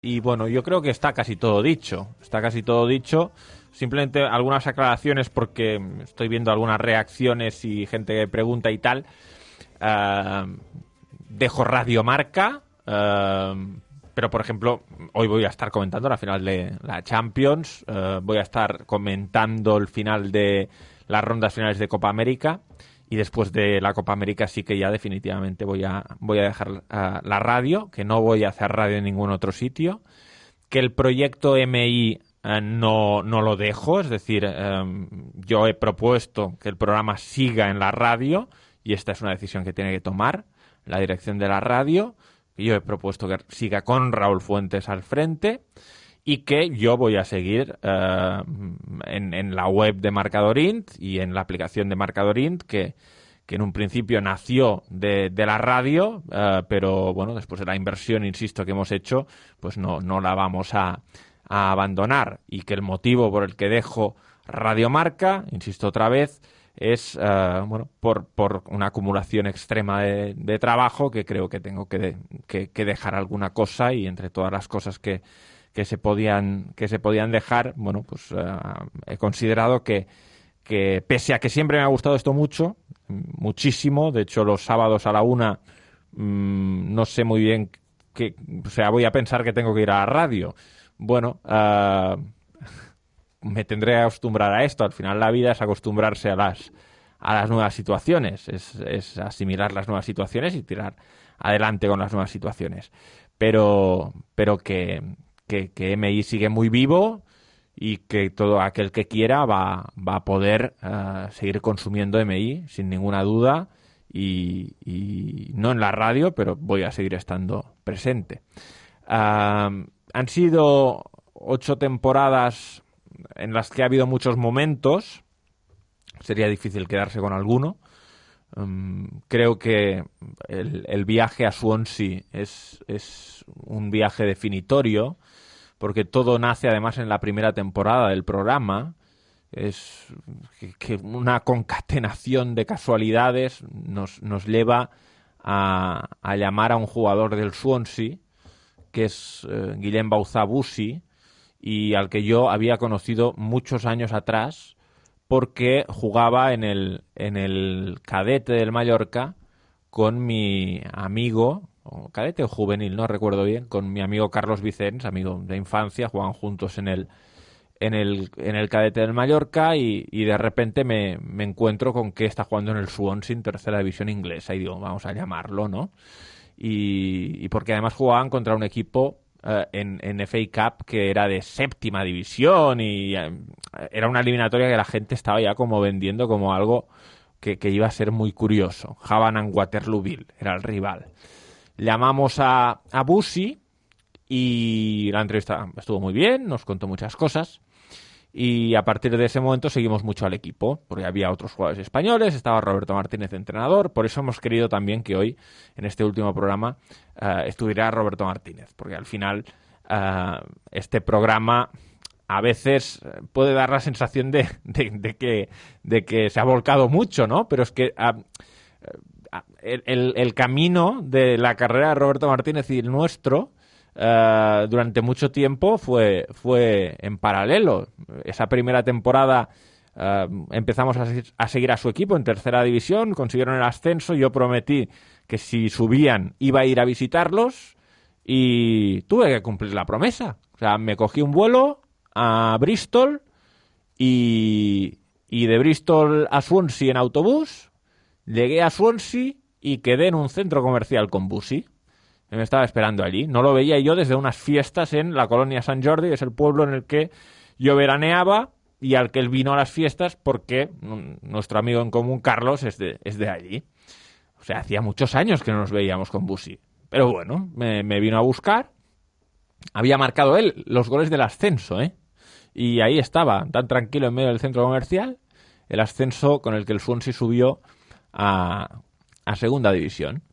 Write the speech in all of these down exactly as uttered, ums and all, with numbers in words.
Y bueno, yo creo que está casi todo dicho. Está casi todo dicho. Simplemente algunas aclaraciones porque estoy viendo algunas reacciones y gente que pregunta y tal. Uh, dejo Radiomarca. Uh, pero, por ejemplo, hoy voy a estar comentando la final de la Champions. Uh, voy a estar comentando el final de las rondas finales de Copa América. Y después de la Copa América sí que ya definitivamente voy a, voy a dejar uh, la radio, que no voy a hacer radio en ningún otro sitio, que el proyecto M I uh, no, no lo dejo, es decir, um, yo he propuesto que el programa siga en la radio y esta es una decisión que tiene que tomar la dirección de la radio. Yo he propuesto que siga con Raúl Fuentes al frente y que yo voy a seguir uh, en, en la web de Marcadorint y en la aplicación de Marcadorint, que, que en un principio nació de, de la radio, uh, pero bueno, después de la inversión, insisto, que hemos hecho, pues no, no la vamos a, a abandonar. Y que el motivo por el que dejo Radiomarca, insisto otra vez, es uh, bueno por, por una acumulación extrema de, de trabajo, que creo que tengo que, de, que, que dejar alguna cosa, y entre todas las cosas que que se podían que se podían dejar, bueno, pues uh, he considerado que, que pese a que siempre me ha gustado esto mucho, muchísimo, de hecho los sábados a la una mmm, no sé muy bien que, o sea, voy a pensar que tengo que ir a la radio. Bueno, uh, me tendré que acostumbrar a esto. Al final la vida es acostumbrarse a las a las nuevas situaciones, es, es asimilar las nuevas situaciones y tirar adelante con las nuevas situaciones. Pero, pero que Que, que M I sigue muy vivo y que todo aquel que quiera va, va a poder uh, seguir consumiendo M I sin ninguna duda y, y no en la radio, pero voy a seguir estando presente. Uh, han sido ocho temporadas en las que ha habido muchos momentos. Sería difícil quedarse con alguno. Um, creo que el, el viaje a Swansea es, es un viaje definitorio, porque todo nace además en la primera temporada del programa. Es que, que una concatenación de casualidades nos, nos lleva a, a llamar a un jugador del Swansea, que es eh, Guillem Bauzá-Boussi, y al que yo había conocido muchos años atrás, porque jugaba en el, en el cadete del Mallorca con mi amigo, o cadete o juvenil, no recuerdo bien, con mi amigo Carlos Vicens, amigo de infancia. Jugaban juntos en el en el, en el cadete del Mallorca y, y de repente me, me encuentro con que está jugando en el Swansea en tercera división inglesa y digo, vamos a llamarlo, ¿no? Y, y porque además jugaban contra un equipo uh, en, en F A Cup que era de séptima división y uh, era una eliminatoria que la gente estaba ya como vendiendo como algo que, que iba a ser muy curioso. Havana and Waterlooville era el rival. Llamamos a, a Boussi y la entrevista estuvo muy bien, nos contó muchas cosas y a partir de ese momento seguimos mucho al equipo, porque había otros jugadores españoles, estaba Roberto Martínez de entrenador, por eso hemos querido también que hoy, en este último programa, uh, estuviera Roberto Martínez, porque al final uh, este programa a veces puede dar la sensación de, de, de, que, de que se ha volcado mucho, ¿no? Pero es que Uh, El, el, el camino de la carrera de Roberto Martínez y el nuestro uh, durante mucho tiempo fue, fue en paralelo. Esa primera temporada uh, empezamos a, a seguir a su equipo en tercera división, consiguieron el ascenso, yo prometí que si subían iba a ir a visitarlos y tuve que cumplir la promesa. O sea, me cogí un vuelo a Bristol y, y de Bristol a Swansea en autobús. Llegué a Swansea y quedé en un centro comercial con Boussi. Me estaba esperando allí. No lo veía yo desde unas fiestas en la colonia Sant Jordi, que es el pueblo en el que yo veraneaba y al que él vino a las fiestas porque nuestro amigo en común, Carlos, es de, es de allí. O sea, hacía muchos años que no nos veíamos con Boussi. Pero bueno, me, me vino a buscar. Había marcado él los goles del ascenso, ¿eh? Y ahí estaba, tan tranquilo en medio del centro comercial, el ascenso con el que el Swansea subió A, a segunda división.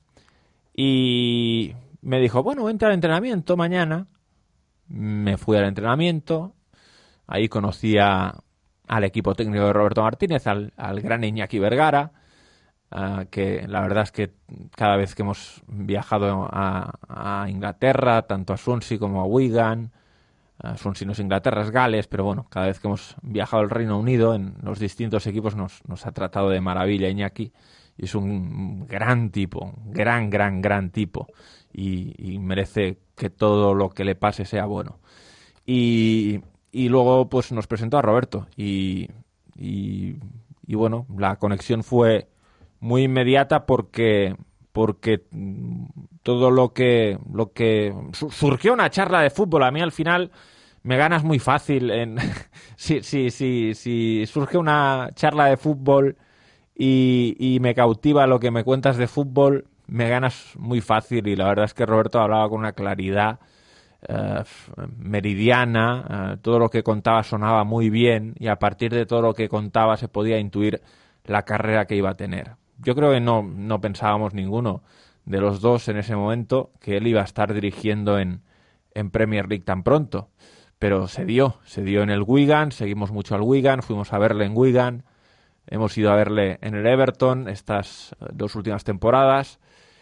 Y me dijo, bueno, vente al entrenamiento mañana. Me fui al entrenamiento. Ahí conocí a, al equipo técnico de Roberto Martínez, al, al gran Iñaki Vergara. uh, que la verdad es que cada vez que hemos viajado a, a Inglaterra, tanto a Swansea como a Wigan, uh, Swansea no es Inglaterra, es Gales, pero bueno, cada vez que hemos viajado al Reino Unido, en los distintos equipos nos, nos ha tratado de maravilla Iñaki, y es un gran tipo, gran, gran, gran tipo, y, y merece que todo lo que le pase sea bueno. Y, y luego pues nos presentó a Roberto, y, y, y bueno, la conexión fue muy inmediata porque porque todo lo que lo que surgió una charla de fútbol. A mí al final me ganas muy fácil en si si si si surge una charla de fútbol y, y me cautiva lo que me cuentas de fútbol, me ganas muy fácil, y la verdad es que Roberto hablaba con una claridad Uh, meridiana, uh, todo lo que contaba sonaba muy bien, y a partir de todo lo que contaba se podía intuir la carrera que iba a tener. Yo creo que no, no pensábamos ninguno de los dos en ese momento que él iba a estar dirigiendo en, en Premier League tan pronto, pero se dio, se dio en el Wigan, seguimos mucho al Wigan, fuimos a verle en Wigan, hemos ido a verle en el Everton estas dos últimas temporadas,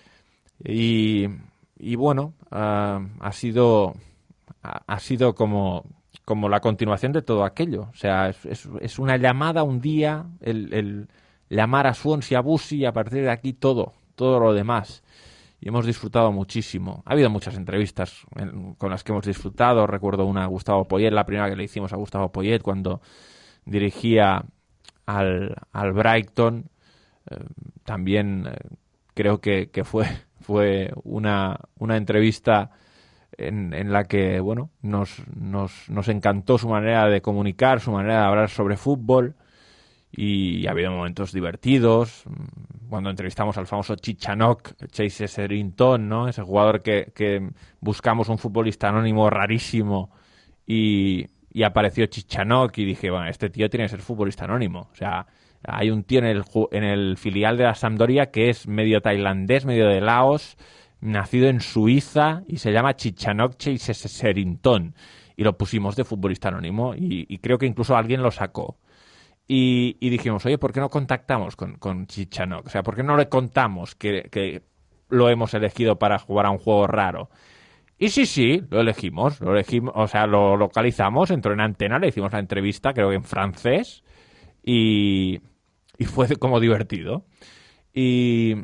y Y bueno, uh, ha sido ha, ha sido como, como la continuación de todo aquello. O sea, es, es, es una llamada un día, el, el llamar a Swansea, a Busi, y a partir de aquí todo, todo lo demás. Y hemos disfrutado muchísimo. Ha habido muchas entrevistas en, con las que hemos disfrutado. Recuerdo una a Gustavo Poyet, la primera que le hicimos a Gustavo Poyet cuando dirigía al, al Brighton. Eh, también eh, creo que, que fue... Fue una, una entrevista en, en la que, bueno, nos, nos, nos encantó su manera de comunicar, su manera de hablar sobre fútbol, y ha habido momentos divertidos. Cuando entrevistamos al famoso Chichanok, Chase Serington, ¿no? Ese jugador que, que buscamos un futbolista anónimo rarísimo, y, y apareció Chichanok, y dije, bueno, este tío tiene que ser futbolista anónimo. O sea, hay un tío en el, en el filial de la Sampdoria que es medio tailandés, medio de Laos, nacido en Suiza, y se llama Chichanok Serington, y lo pusimos de futbolista anónimo, y, y creo que incluso alguien lo sacó. Y, y dijimos, oye, ¿por qué no contactamos con, con Chichanok? O sea, ¿por qué no le contamos que, que lo hemos elegido para jugar a un juego raro? Y sí, sí, lo elegimos, lo elegimos, o sea, lo localizamos, entró en antena, le hicimos la entrevista, creo que en francés, y... y fue como divertido. Y,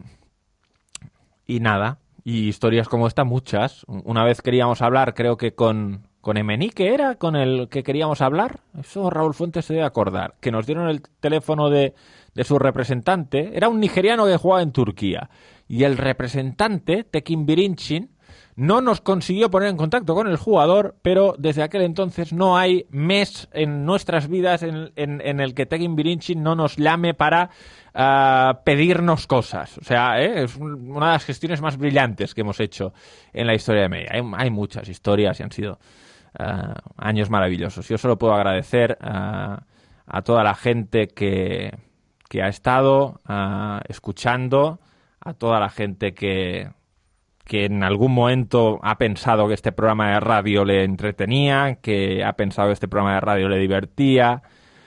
y nada, y historias como esta muchas. Una vez queríamos hablar, creo que con, con Emenique era, con el que queríamos hablar. Eso Raúl Fuentes se debe acordar. Que nos dieron el teléfono de, de su representante. Era un nigeriano que jugaba en Turquía. Y el representante, Tekin Birinchin, no nos consiguió poner en contacto con el jugador, pero desde aquel entonces no hay mes en nuestras vidas en, en, en el que Tekin Birinchin no nos llame para uh, pedirnos cosas. O sea, ¿eh? Es una de las gestiones más brillantes que hemos hecho en la historia de Media. Hay, hay muchas historias y han sido uh, años maravillosos. Yo solo puedo agradecer uh, a toda la gente que, que ha estado uh, escuchando, a toda la gente que... que en algún momento ha pensado que este programa de radio le entretenía, que ha pensado que este programa de radio le divertía,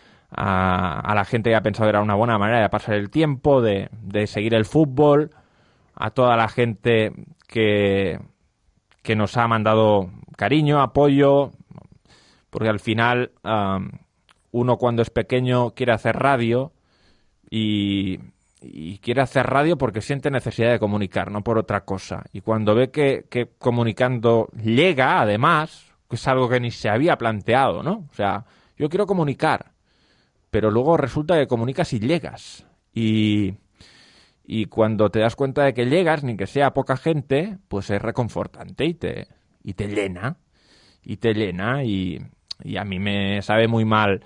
a, a la gente que ha pensado que era una buena manera de pasar el tiempo, de, de seguir el fútbol, a toda la gente que, que nos ha mandado cariño, apoyo, porque al final um, uno cuando es pequeño quiere hacer radio, y... y quiere hacer radio porque siente necesidad de comunicar, no por otra cosa. Y cuando ve que, que comunicando llega, además, que es algo que ni se había planteado, ¿no? O sea, yo quiero comunicar, pero luego resulta que comunicas y llegas. Y, y cuando te das cuenta de que llegas, ni que sea poca gente, pues es reconfortante y te, y te llena. Y te llena, y, y a mí me sabe muy mal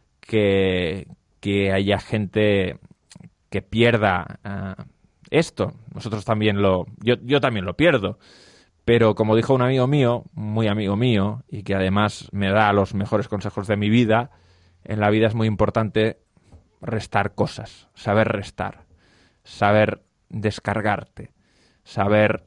que, que haya gente... que pierda uh, esto. Nosotros también lo... Yo, yo también lo pierdo. Pero como dijo un amigo mío, muy amigo mío, y que además me da los mejores consejos de mi vida, en la vida es muy importante restar cosas, saber restar, saber descargarte, saber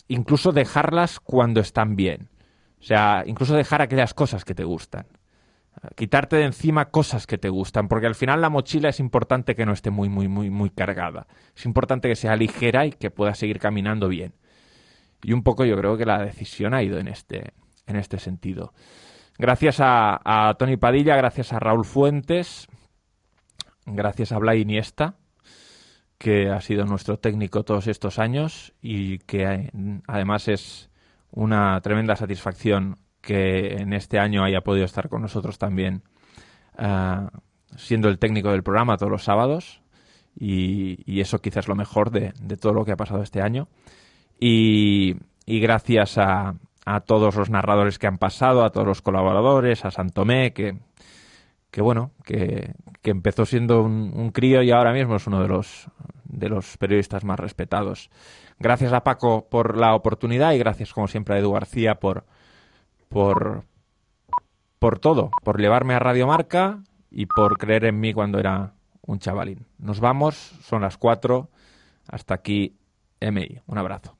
incluso dejarlas cuando están bien. O sea, incluso dejar aquellas cosas que te gustan. quitarte de encima cosas que te gustan, porque al final la mochila es importante que no esté muy, muy, muy, muy cargada. Es importante que sea ligera y que puedas seguir caminando bien. Y un poco yo creo que la decisión ha ido en este, en este sentido. Gracias a, a Tony Padilla, gracias a Raúl Fuentes, gracias a Blay Iniesta, que ha sido nuestro técnico todos estos años y que además es una tremenda satisfacción que en este año haya podido estar con nosotros también, uh, siendo el técnico del programa todos los sábados, y, y eso quizás es lo mejor de, de todo lo que ha pasado este año. Y, y gracias a, a todos los narradores que han pasado, a todos los colaboradores, a Santomé, que, que bueno, que, que empezó siendo un, un crío y ahora mismo es uno de los, de los periodistas más respetados. Gracias a Paco por la oportunidad y gracias, como siempre, a Edu García por por por todo, por llevarme a Radio Marca y por creer en mí cuando era un chavalín. Nos vamos, son las cuatro. Hasta aquí, M I. Un abrazo.